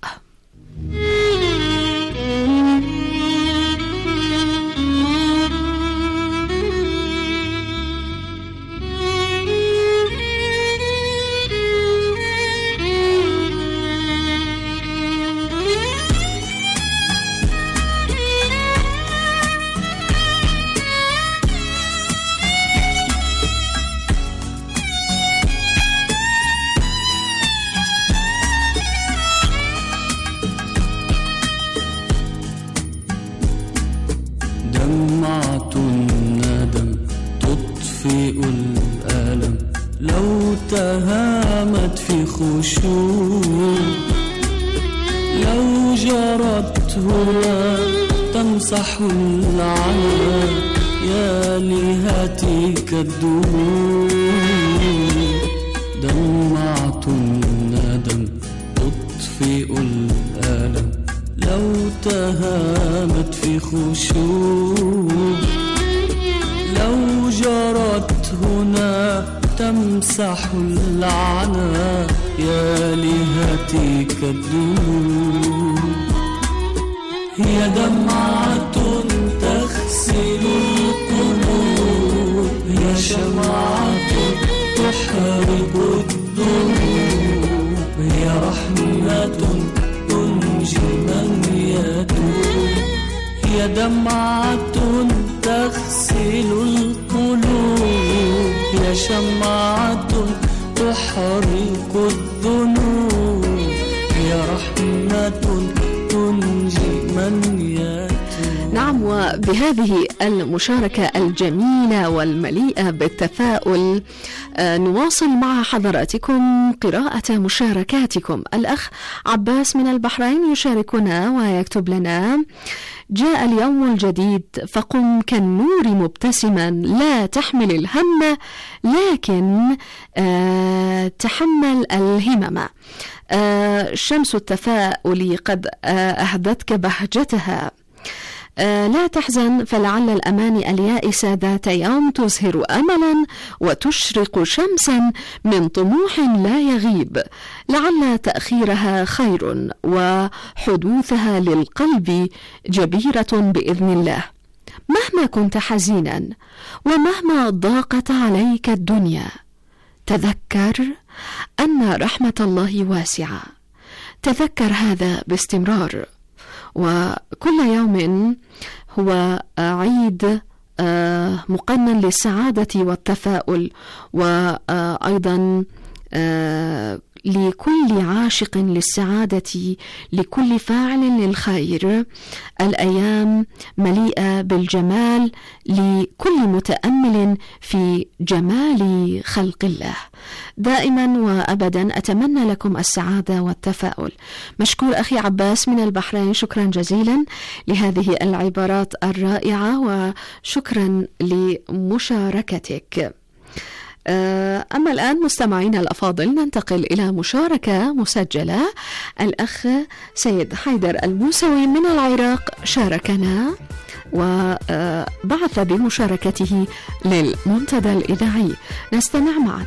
الألم لو تهامت في خشوع، لو جرت هنا تمسح العنا يا لهاتك الدموع. دمعة الندم تطفئ الألم لو تهامت في خشوع، لو جرت هنا تمسح العنا يا لهاتك الدموع. هي دمعة تغسل القلوب، هي شمعة تحرق الذنوب، هي رحمة تنجي من يتوب. هي دمعة تغسل القلوب، هي شمعة تحرق الذنوب، هي رحمة تنجي من يتوب. نعم، وبهذه المشاركة الجميلة والمليئة بالتفاؤل نواصل مع حضراتكم قراءة مشاركاتكم. الأخ عباس من البحرين يشاركنا ويكتب لنا: جاء اليوم الجديد فقم كالنور مبتسما، لا تحمل الهم لكن تحمل الهمم. شمس التفاؤل قد أهدتك بهجتها، لا تحزن فلعل الأماني اليائسة ذات يوم تزهر أملا وتشرق شمسا من طموح لا يغيب، لعل تأخيرها خير وحدوثها للقلب جبيرة بإذن الله. مهما كنت حزينا ومهما ضاقت عليك الدنيا، تذكر أن رحمة الله واسعة، تذكر هذا باستمرار. وكل يوم هو عيد مقنن للسعادة والتفاؤل، وأيضا لكل عاشق للسعادة، لكل فاعل للخير. الأيام مليئة بالجمال لكل متأمل في جمال خلق الله. دائما وأبدا أتمنى لكم السعادة والتفاؤل. مشكور أخي عباس من البحرين، شكرا جزيلا لهذه العبارات الرائعة وشكرا لمشاركتك. أما الآن مستمعينا الأفاضل ننتقل إلى مشاركة مسجلة. الأخ سيد حيدر الموسوي من العراق شاركنا وبعث بمشاركته للمنتدى الإذاعي، نستمع معا.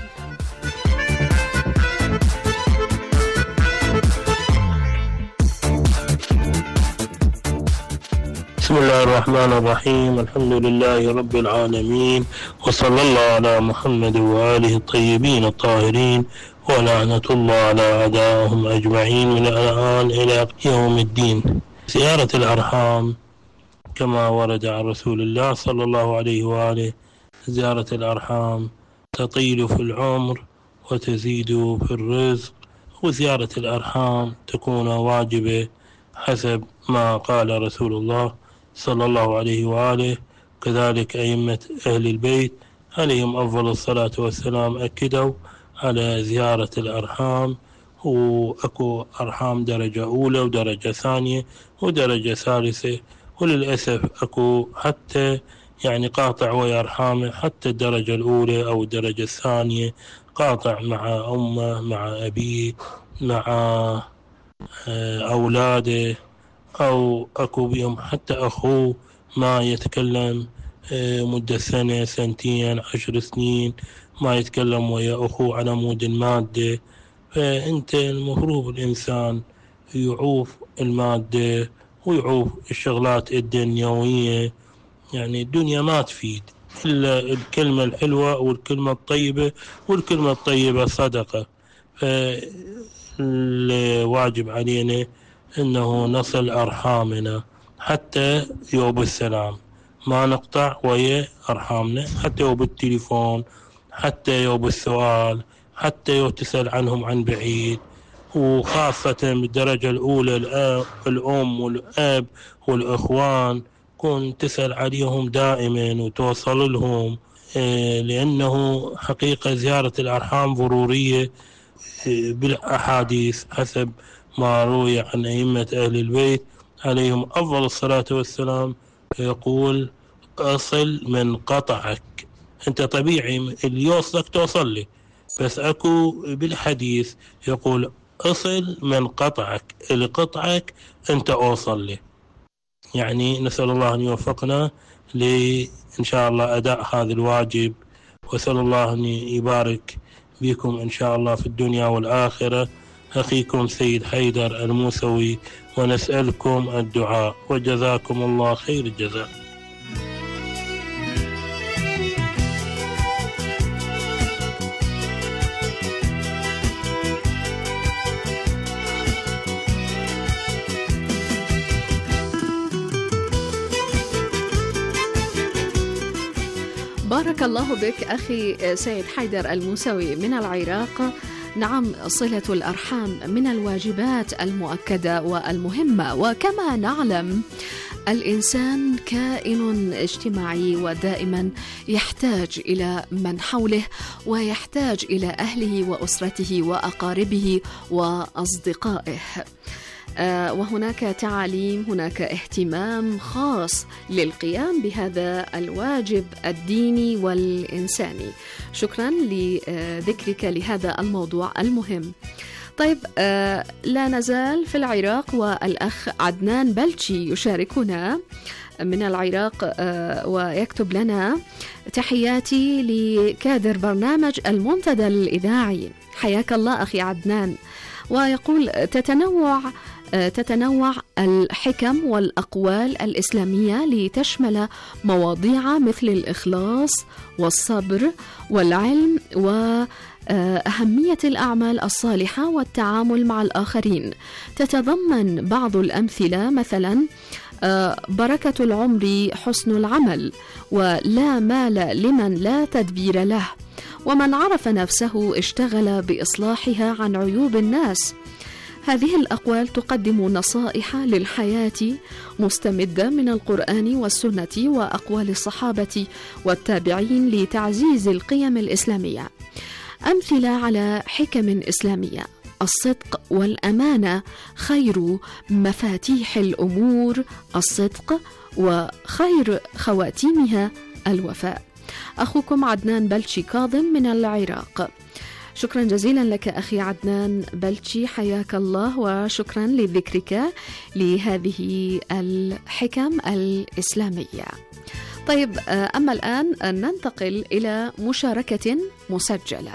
بسم الله الرحمن الرحيم، الحمد لله رب العالمين، وصلى الله على محمد وآله الطيبين الطاهرين، ولعنة الله على أعدائهم أجمعين من الآن إلى يوم الدين. زيارة الأرحام كما ورد عن رسول الله صلى الله عليه وآله: زيارة الأرحام تطيل في العمر وتزيد في الرزق، وزيارة الأرحام تكون واجبة حسب ما قال رسول الله صلى الله عليه وآله. كذلك أئمة أهل البيت عليهم أفضل الصلاة والسلام أكدوا على زيارة الأرحام، وأكو أرحام درجة أولى ودرجة ثانية ودرجة ثالثة، وللأسف أكو حتى يعني قاطع ويا أرحامه حتى الدرجة الأولى أو الدرجة الثانية، قاطع مع أمه مع أبيه مع أولاده، أو أكو بيهم حتى أخوه ما يتكلم مدة سنة سنتين 10 سنين ما يتكلم ويا أخوه على مود المادة. فأنت المفروض الإنسان يعوف المادة ويعوف الشغلات الدنيوية. يعني الدنيا ما تفيد إلا الكلمة الحلوة والكلمة الطيبة، والكلمة الطيبة صدقة. فالواجب علينا أنه نصل أرحامنا حتى يوم السلام، ما نقطع ويا أرحامنا حتى يوم التليفون، حتى يوم السؤال، حتى يوم تسأل عنهم عن بعيد. وخاصة بالدرجة الأولى الأم والأب والإخوان كن تسأل عليهم دائما وتوصل لهم، لأنه حقيقة زيارة الأرحام ضرورية بالأحاديث حسب ما روي عن أئمة أهل البيت عليهم أفضل الصلاة والسلام. يقول أصل من قطعك. أنت طبيعي اللي يوصلك توصل لي، بس أكو بالحديث يقول أصل من قطعك، اللي قطعك أنت أوصل لي. يعني نسأل الله أن يوفقنا إن شاء الله أداء هذا الواجب، وأسأل الله أن يبارك بكم إن شاء الله في الدنيا والآخرة. أخيكم سيد حيدر الموسوي، ونسألكم الدعاء، وجزاكم الله خير الجزاء. بارك الله بك أخي سيد حيدر الموسوي من العراق. نعم، صلة الأرحام من الواجبات المؤكدة والمهمة، وكما نعلم الإنسان كائن اجتماعي ودائما يحتاج إلى من حوله، ويحتاج إلى أهله وأسرته وأقاربه وأصدقائه. وهناك تعاليم، هناك اهتمام خاص للقيام بهذا الواجب الديني والإنساني. شكرا لذكرك لهذا الموضوع المهم. طيب، لا نزال في العراق، والأخ عدنان بلشي يشاركنا من العراق ويكتب لنا: تحياتي لكادر برنامج المنتدى الإذاعي. حياك الله أخي عدنان. ويقول: تتنوع الحكم والأقوال الإسلامية لتشمل مواضيع مثل الإخلاص والصبر والعلم وأهمية الأعمال الصالحة والتعامل مع الآخرين. تتضمن بعض الأمثلة مثلا بركة العمر حسن العمل، ولا مال لمن لا تدبير له، ومن عرف نفسه اشتغل بإصلاحها عن عيوب الناس. هذه الأقوال تقدم نصائح للحياة مستمدة من القرآن والسنة وأقوال الصحابة والتابعين لتعزيز القيم الإسلامية. أمثلة على حكم إسلامية: الصدق والأمانة خير مفاتيح الأمور، الصدق وخير خواتيمها الوفاء. أخوكم عدنان بلشي كاظم من العراق. شكرا جزيلا لك أخي عدنان بلشي، حياك الله، وشكرا لذكرك لهذه الحكم الإسلامية. طيب، أما الآن ننتقل إلى مشاركة مسجلة.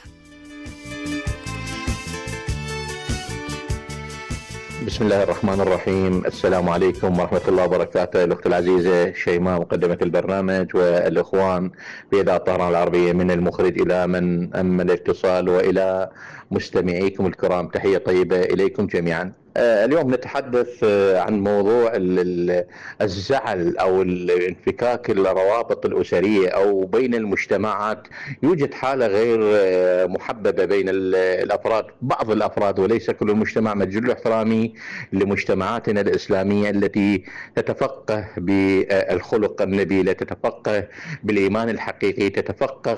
بسم الله الرحمن الرحيم. السلام عليكم ورحمة الله وبركاته. الأخت العزيزة شيماء مقدمة البرنامج، والإخوان بإذاعة طهران العربية، من المخرج إلى من أمن الاتصال وإلى مستمعيكم الكرام، تحية طيبة إليكم جميعا. اليوم نتحدث عن موضوع الزعل أو الانفكاك الروابط الأسرية أو بين المجتمعات. يوجد حالة غير محببة بين الأفراد، بعض الأفراد وليس كل المجتمع. مجل احترامي لمجتمعاتنا الإسلامية التي تتفقه بالخلق النبيل، تتفقه بالإيمان الحقيقي، تتفقه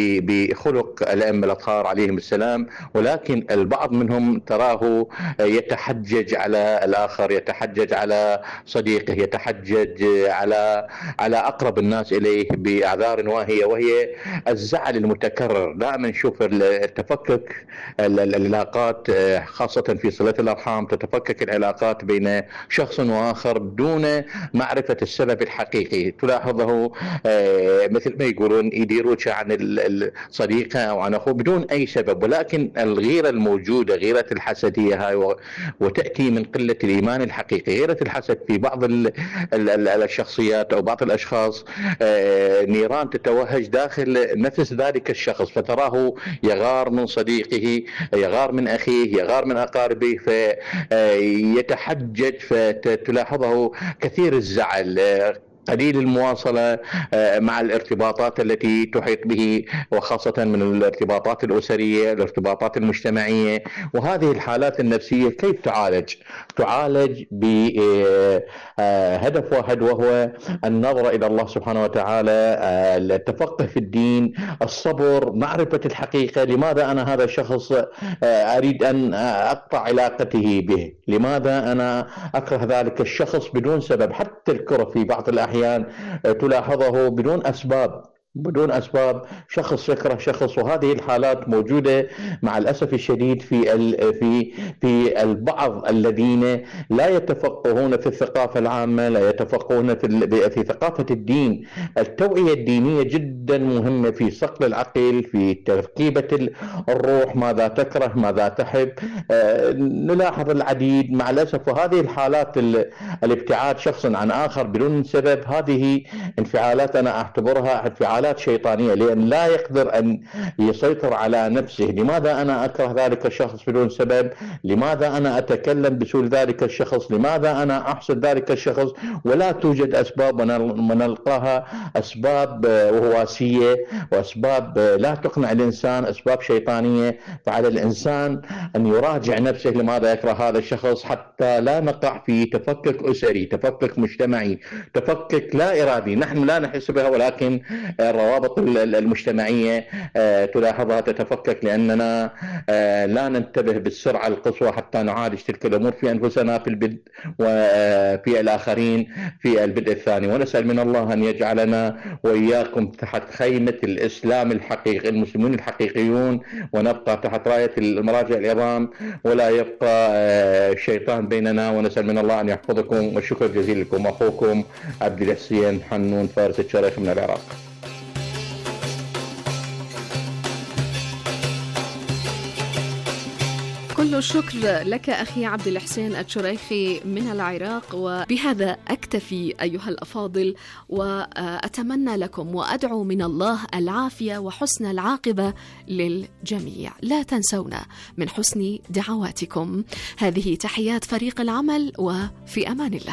بخلق الأئمة الأطهار عليهم السلام، ولكن البعض منهم تراه يتخذ يتحجج على الآخر، يتحجج على صديقه، يتحجج على أقرب الناس إليه بأعذار واهية، وهي الزعل المتكرر. دائما نشوف التفكك العلاقات، خاصة في صلة الأرحام، تتفكك العلاقات بين شخص وآخر بدون معرفة السبب الحقيقي. تلاحظه مثل ما يقولون يديروك عن الصديقة أو عن أخوه بدون أي سبب، ولكن الغيرة الموجودة، غيرة الحسدية هاي، وتأتي من قلة الإيمان الحقيقي. غيرة الحسد في بعض الشخصيات أو بعض الأشخاص نيران تتوهج داخل نفس ذلك الشخص، فتراه يغار من صديقه، يغار من أخيه، يغار من أقاربه، فيتحجج، فتلاحظه كثير الزعل، قليل المواصلة مع الارتباطات التي تحيط به، وخاصة من الارتباطات الأسرية، الارتباطات المجتمعية. وهذه الحالات النفسية كيف تعالج؟ تعالج بهدف واحد، وهو النظرة إلى الله سبحانه وتعالى، التفقه في الدين، الصبر، معرفة الحقيقة. لماذا أنا هذا الشخص أريد أن أقطع علاقته به؟ لماذا أنا أكره ذلك الشخص بدون سبب؟ حتى الكره في بعض الأحيان تلاحظه بدون أسباب، شخص يكره شخص. وهذه الحالات موجودة مع الأسف الشديد في البعض الذين لا يتفقهون في الثقافة العامة، لا يتفقهون في ثقافة الدين. التوعية الدينية جدا مهمة في صقل العقل، في تركيبة الروح، ماذا تكره، ماذا تحب. نلاحظ العديد مع الأسف. وهذه الحالات الابتعاد شخص عن آخر بدون سبب، هذه انفعالات أنا أعتبرها انفعالات شيطانية، لأن لا يقدر أن يسيطر على نفسه. لماذا أنا أكره ذلك الشخص بدون سبب؟ لماذا أنا أتكلم بسوء ذلك الشخص؟ لماذا أنا أحسد ذلك الشخص؟ ولا توجد أسباب، ونلقاها أسباب وهواسية، وأسباب لا تقنع الإنسان، أسباب شيطانية. فعلى الإنسان أن يراجع نفسه لماذا يكره هذا الشخص، حتى لا نقع في تفكك أسري، تفكك مجتمعي، تفكك لا إرادي نحن لا نحس بها، ولكن الروابط المجتمعية تلاحظها تتفكك، لأننا لا ننتبه بالسرعة القصوى حتى نعالج تلك الأمور في أنفسنا في البدء، وفي الآخرين في البدء الثاني. ونسأل من الله أن يجعلنا وإياكم تحت خيمة الإسلام الحقيقي، المسلمين الحقيقيون، ونبقى تحت راية المراجع العظام، ولا يبقى الشيطان بيننا. ونسأل من الله أن يحفظكم، والشكر جزيل لكم. أخوكم عبد الحسين حنون فارس الشريخ من العراق. كل الشكر لك أخي عبد الحسين الشريخي من العراق. وبهذا أكتفي أيها الأفاضل، وأتمنى لكم وأدعو من الله العافية وحسن العاقبة للجميع. لا تنسونا من حسن دعواتكم. هذه تحيات فريق العمل، وفي أمان الله.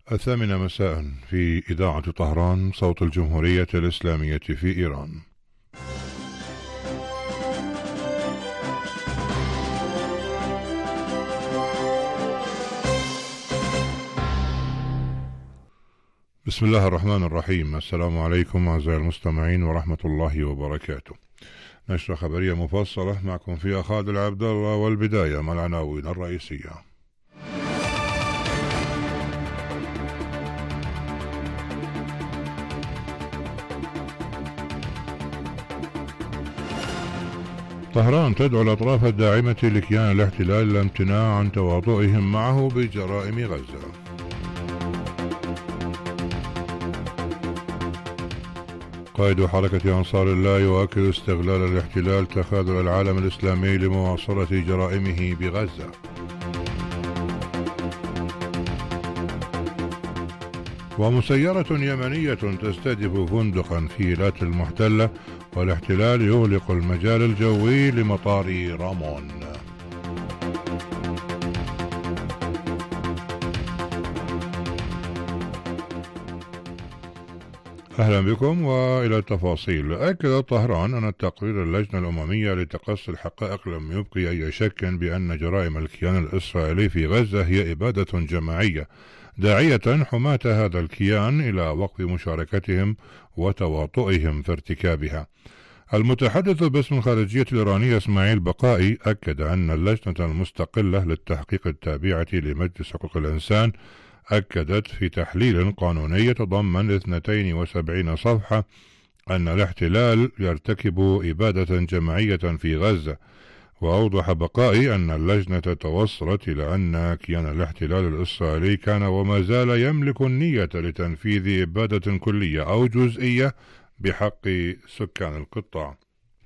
الثامنة مساء في إذاعة طهران صوت الجمهورية الإسلامية في إيران. بسم الله الرحمن الرحيم. السلام عليكم أعزائي المستمعين ورحمة الله وبركاته. نشرة خبرية مفصلة معكم فيها خالد عبد الله، والبداية مع العناوين الرئيسية. طهران تدعو الأطراف الداعمة لكيان الاحتلال للامتناع عن تواطؤهم معه بجرائم غزة. قائد حركة أنصار الله يؤكد استغلال الاحتلال تخاذل العالم الإسلامي لمواصلة جرائمه بغزة. ومسيرة يمنية تستهدف فندقا في إيلات المحتلة، والاحتلال يغلق المجال الجوي لمطار رامون. أهلا بكم وإلى التفاصيل. أكد طهران أن تقرير اللجنة الأممية لتقصي الحقائق لم يبقي أي شك بأن جرائم الكيان الإسرائيلي في غزة هي إبادة جماعية، داعية حماة هذا الكيان إلى وقف مشاركتهم وتواطؤهم في ارتكابها. المتحدث باسم الخارجية الإيرانية إسماعيل بقائي أكد أن اللجنة المستقلة للتحقيق التابعة لمجلس حقوق الإنسان أكدت في تحليل قانوني يتضمن 72 صفحة أن الاحتلال يرتكب إبادة جماعية في غزة. وأوضح بقائي أن اللجنة توصلت إلى أن كيان الاحتلال الإسرائيلي كان وما زال يملك النية لتنفيذ إبادة كلية أو جزئية بحق سكان القطاع.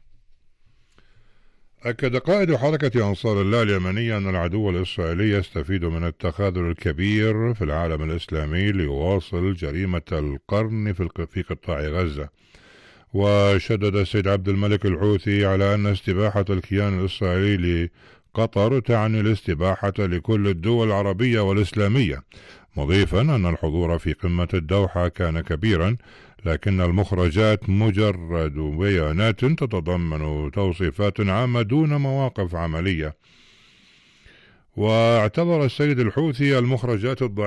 أكد قائد حركة أنصار الله اليمنية أن العدو الإسرائيلي يستفيد من التخاذل الكبير في العالم الإسلامي ليواصل جريمة القرن في قطاع غزة. وشدد السيد عبد الملك الحوثي على أن استباحة الكيان الإسرائيلي لقطر تعني الاستباحة لكل الدول العربية والإسلامية، مضيفا أن الحضور في قمة الدوحة كان كبيرا، لكن المخرجات مجرد بيانات تتضمن توصيفات عامة دون مواقف عملية. واعتبر السيد الحوثي المخرجات